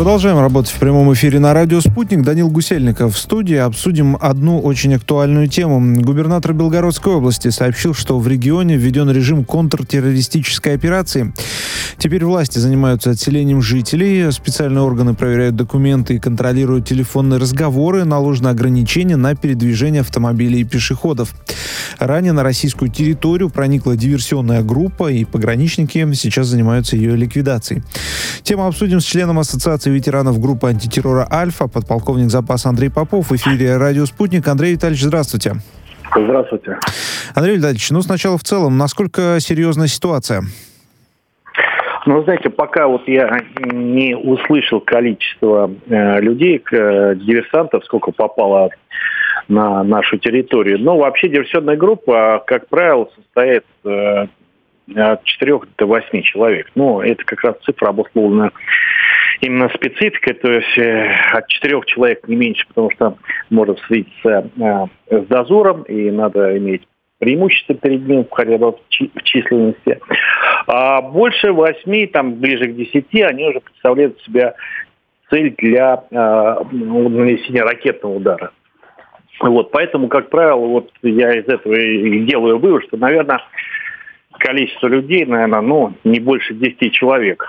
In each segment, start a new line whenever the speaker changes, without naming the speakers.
Продолжаем работать в прямом эфире на радио «Спутник». Данил Гусельников в студии. Обсудим одну очень актуальную тему. Губернатор Белгородской области сообщил, что в регионе введен режим контртеррористической операции. Теперь власти занимаются отселением жителей. Специальные органы проверяют документы и контролируют телефонные разговоры. Наложено ограничение на передвижение автомобилей и пешеходов. Ранее на российскую территорию проникла диверсионная группа, и пограничники сейчас занимаются ее ликвидацией. Тему обсудим с членом Ассоциации ветеранов группы антитеррора «Альфа», подполковник запаса Андрей Попов. В эфире «Радио Спутник». Андрей Витальевич, здравствуйте.
Здравствуйте.
Андрей Витальевич, сначала в целом, насколько серьезная ситуация?
Знаете, пока я не услышал количество людей, диверсантов, сколько попало на нашу территорию. Но вообще диверсионная группа, как правило, состоит от 4 до 8 человек. Это как раз цифра обусловлена именно спецификой, то есть от 4 человек не меньше, потому что можно встретиться с дозором, и надо иметь преимущество перед ним, хотя бы в численности. А больше 8, ближе к 10, они уже представляют себя цель для нанесения ракетного удара. Поэтому, как правило, я из этого и делаю вывод, что, наверное, количество людей, не больше 10 человек.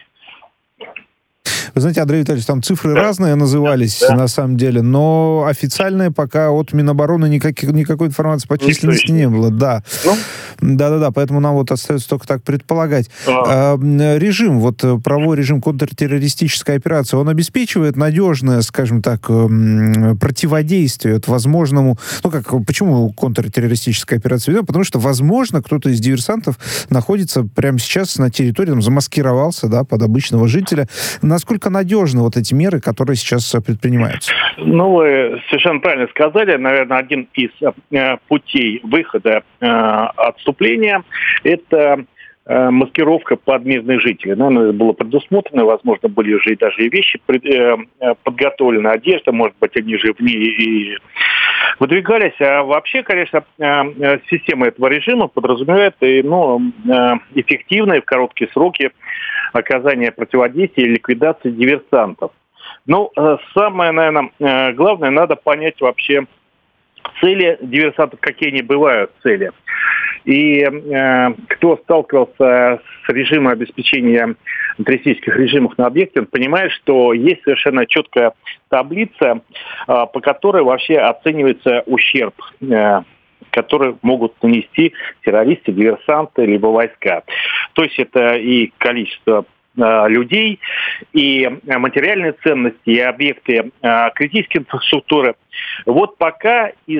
Вы знаете, Андрей Витальевич, там цифры разные назывались, на самом деле, но официальные пока от Минобороны никакой информации по численности не было. Да. Да, поэтому нам остается только так предполагать. Режим, правовой режим контртеррористической операции, он обеспечивает надежное, скажем так, противодействие возможному... Почему контртеррористическая операция ведем? Потому что, возможно, кто-то из диверсантов находится прямо сейчас на территории, замаскировался, под обычного жителя. Насколько надежны эти меры, которые сейчас предпринимаются?
Вы совершенно правильно сказали. Наверное, один из путей выхода отступления – это маскировка под мирных жителей. Наверное, это было предусмотрено. Возможно, были уже даже и вещи подготовлены, одежда, может быть, они же в ней и выдвигались. А вообще, конечно, система этого режима подразумевает эффективное в короткие сроки оказание противодействия и ликвидации диверсантов. Самое, наверное, главное, надо понять вообще цели диверсантов, какие они бывают цели. И кто сталкивался с режимом обеспечения террористических режимов на объекте, он понимает, что есть совершенно четкая таблица, по которой вообще оценивается ущерб, которые могут нанести террористы, диверсанты, либо войска. То есть это и количество людей, и материальные ценности, и объекты критической инфраструктуры. Пока из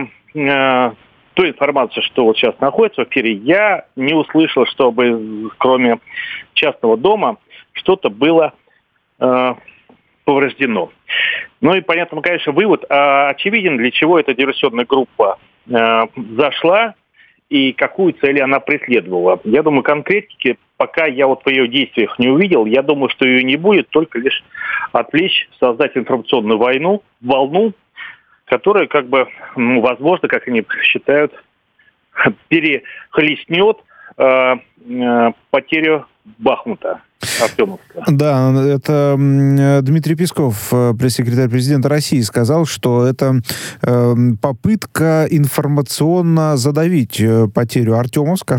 той информации, что сейчас находится в эфире, я не услышал, чтобы кроме частного дома что-то было повреждено. И понятно, конечно, вывод очевиден, для чего эта диверсионная группа зашла и какую цель она преследовала. Я думаю, конкретики пока я в ее действиях не увидел. Я думаю, что ее не будет, только лишь отвлечь, создать информационную волну, которая, возможно, как они считают, перехлестнет потерю Бахмута. Артемовска.
Да, это Дмитрий Песков, пресс-секретарь президента России, сказал, что это попытка информационно задавить потерю Артемовск.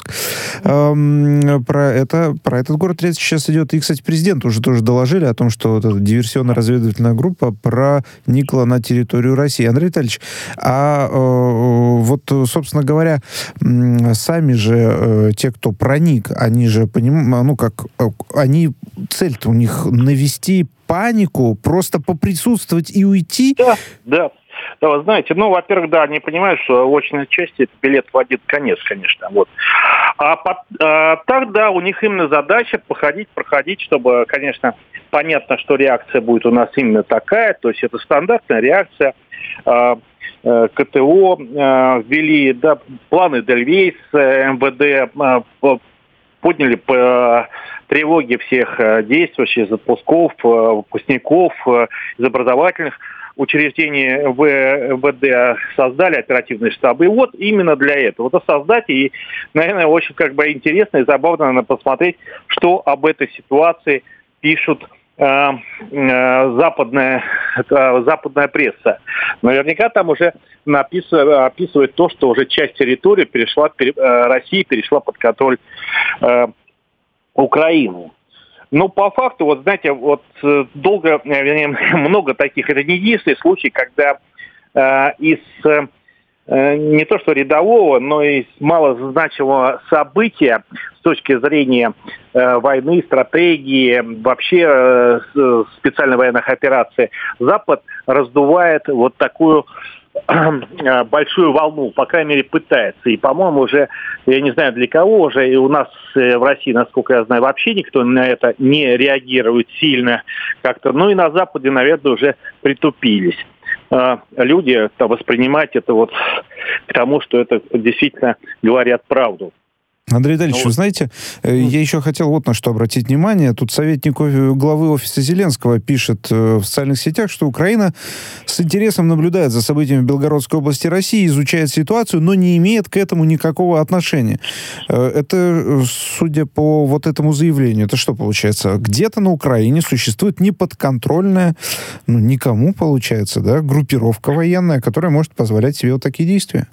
Про этот город речь сейчас идет. И, кстати, президенту уже тоже доложили о том, что эта диверсионно-разведывательная группа проникла на территорию России. Андрей Витальевич, собственно говоря, сами же те, кто проник, они же понимают, цель-то у них навести панику, просто поприсутствовать и уйти?
Да, вы знаете, во-первых, они понимают, что очная часть – это билет в один конец, конечно. Так, у них именно задача проходить, чтобы, конечно, понятно, что реакция будет у нас именно такая, то есть это стандартная реакция. КТО ввели, планы Дельвейс, МВД подняли по тревоге всех действующих, запусков, выпускников из образовательных учреждений МВД, создали оперативные штабы. И именно для этого. Создать, и, наверное, очень интересно и забавно посмотреть, что об этой ситуации пишут западная пресса. Наверняка там уже описывает то, что уже часть территории России перешла под контроль Украины. Но по факту, вот знаете, много таких, это не единственный случай, когда из не то что рядового, но и малозначимого события с точки зрения войны, стратегии, вообще специальной военных операций, Запад раздувает вот такую большую волну, по крайней мере, пытается. И, по-моему, уже, я не знаю для кого уже, и у нас в России, насколько я знаю, вообще никто на это не реагирует сильно как-то. Ну и на Западе, наверное, уже притупились люди воспринимать это вот к тому, что это действительно говорят правду.
Андрей Витальевич, вы знаете, я еще хотел вот на что обратить внимание. Тут советник главы офиса Зеленского пишет в социальных сетях, что Украина с интересом наблюдает за событиями в Белгородской области России, изучает ситуацию, но не имеет к этому никакого отношения. Это, судя по вот этому заявлению, это что получается? Где-то на Украине существует неподконтрольная, никому, получается, да, группировка военная, которая может позволять себе вот такие действия?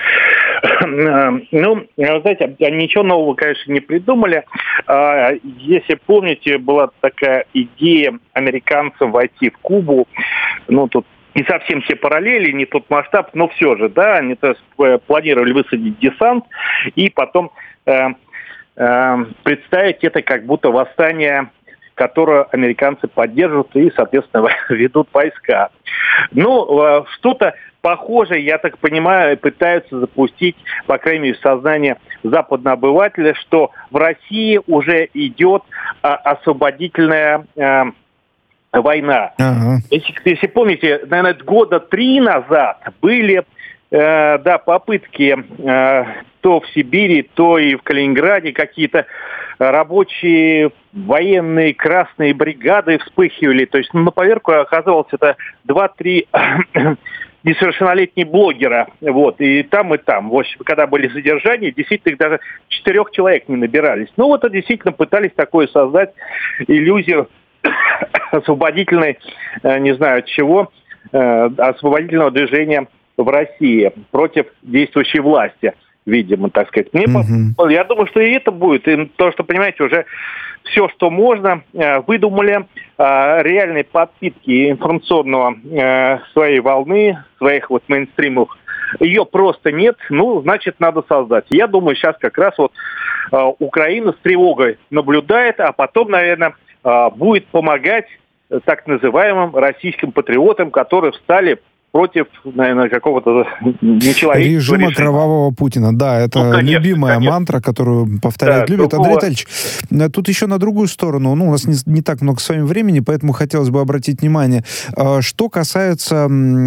Ну, знаете, ничего нового, конечно, не придумали. Если помните, была такая идея американцам войти в Кубу. Ну, тут не совсем все параллели, не тот масштаб, но все же, да, они планировали высадить десант и потом представить это как будто восстание, которое американцы поддержат и, соответственно, ведут войска. Ну, что-то похожее, я так понимаю, пытаются запустить, по крайней мере, в сознание западного обывателя, что в России уже идет освободительная война. Ага. Если помните, наверное, 3 года назад были попытки то в Сибири, то и в Калининграде какие-то рабочие военные красные бригады вспыхивали. То есть на поверку оказалось это 2-3 несовершеннолетние блогера. Вот, и там. В общем, когда были задержания, действительно, их даже 4 человек не набирались. Ну, вот, действительно пытались такое создать иллюзию освободительной, не знаю от чего, освободительного движения в России против действующей власти, видимо, так сказать. Я думаю, что и это будет. И то, что, понимаете, уже все, что можно, выдумали реальные подпитки информационного своей волны, своих вот мейнстримов. Ее просто нет, значит, надо создать. Я думаю, сейчас как раз вот Украина с тревогой наблюдает, а потом, наверное, будет помогать так называемым российским патриотам, которые встали против, наверное, какого-то нечеловеческого
режима кровавого Путина. Да, это конечно, любимая мантра, которую повторяют, любят. Андрей Витальевич, тут еще на другую сторону. У нас не так много с вами времени, поэтому хотелось бы обратить внимание. Что касается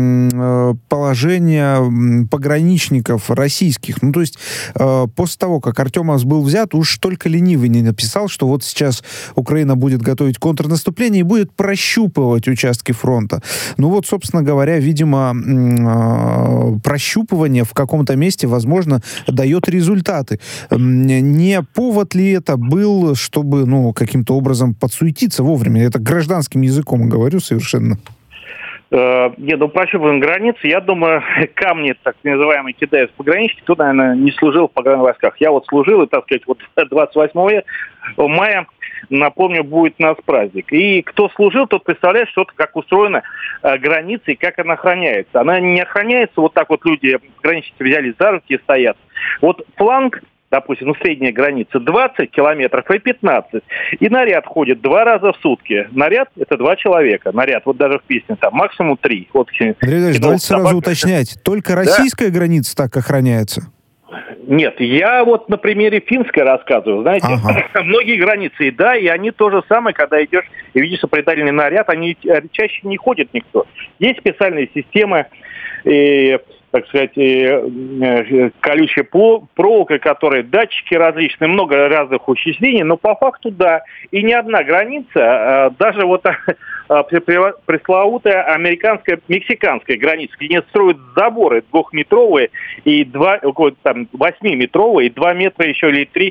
положения пограничников российских, то есть после того, как Артемовск был взят, уж только ленивый не написал, что вот сейчас Украина будет готовить контрнаступление и будет прощупывать участки фронта. Собственно говоря, видимо, прощупывание в каком-то месте, возможно, дает результаты. Не повод ли это был, чтобы, каким-то образом подсуетиться вовремя? Это гражданским языком говорю совершенно.
Прощупываем границы. Я думаю, камни, так называемые, кидают в пограничники. Кто, наверное, не служил в погранвойсках. Я вот служил, и, так сказать, 28 мая, напомню, будет у нас праздник. И кто служил, тот представляет, что как устроена граница и как она охраняется. Она не охраняется вот так вот, люди, пограничники взяли за руки и стоят. Вот фланг, допустим, средняя граница 20 километров и 15. И наряд ходит 2 раза в сутки. Наряд – это 2 человека. Наряд, вот даже в песне там, максимум 3. Вот,
Андрей Ильич, давайте сразу уточнять. Только российская граница так охраняется?
Нет, я вот на примере финской рассказываю. Знаете, многие границы, и они то же самое, когда идешь и видишь предательный наряд, они чаще не ходит никто. Есть специальные системы, так сказать, колючая проволока, которые датчики различные, много разных учреждений, но по факту да. И ни одна граница, даже вот пресловутая американская, мексиканская граница, где строят заборы 2-метровые и 8-метровые, и 2 метра еще или 3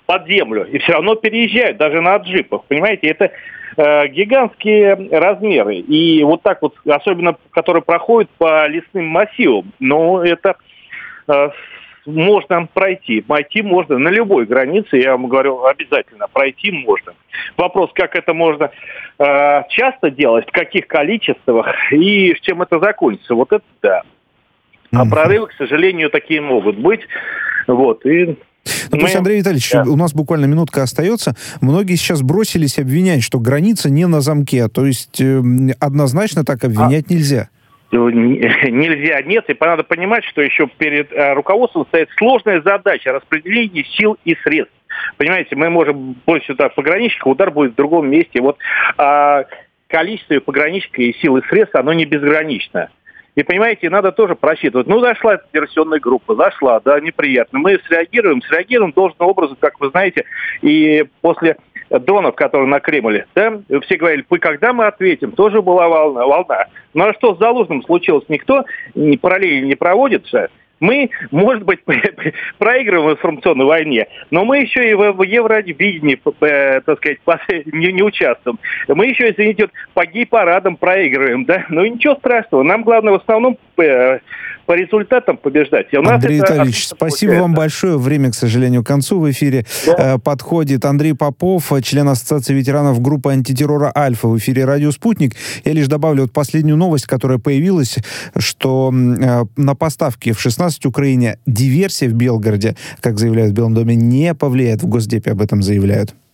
под землю, и все равно переезжают, даже на джипах, понимаете, это гигантские размеры, и вот так вот, особенно, которые проходят по лесным массивам, но это можно пройти можно на любой границе, я вам говорю, обязательно пройти можно. Вопрос, как это можно часто делать, в каких количествах и с чем это закончится, вот это да. А прорывы, к сожалению, такие могут быть, вот, и...
То есть, Андрей Витальевич, у нас буквально минутка остается. Многие сейчас бросились обвинять, что граница не на замке. То есть однозначно так обвинять нельзя.
Нельзя, нет. И надо понимать, что еще перед руководством стоит сложная задача распределения сил и средств. Понимаете, мы можем бросить сюда пограничника, удар будет в другом месте. Вот количество пограничника и сил и средств, оно не безгранично. И, понимаете, надо тоже просчитывать. Ну, зашла эта диверсионная группа, зашла, да, неприятно. Мы среагируем должным образом, как вы знаете, и после дронов, которые на Кремле, да, все говорили, когда мы ответим, тоже была волна. Ну, а что с Залужным случилось? Никто параллели не проводит же. Мы, может быть, проигрываем в информационной войне, но мы еще и в Евровидении, так сказать, не участвуем. Мы еще, извините, по гей-парадам проигрываем, да? Но ничего страшного. Нам главное в основном по результатам побеждать.
Андрей Витальевич, спасибо вам большое. Время, к сожалению, к концу в эфире подходит. Андрей Попов, член Ассоциации ветеранов группы антитеррора «Альфа» в эфире «Радио Спутник». Я лишь добавлю последнюю новость, которая появилась, что на поставки F-16 Украине диверсия в Белгороде, как заявляют в Белом доме, не повлияет. В Госдепе об этом заявляют.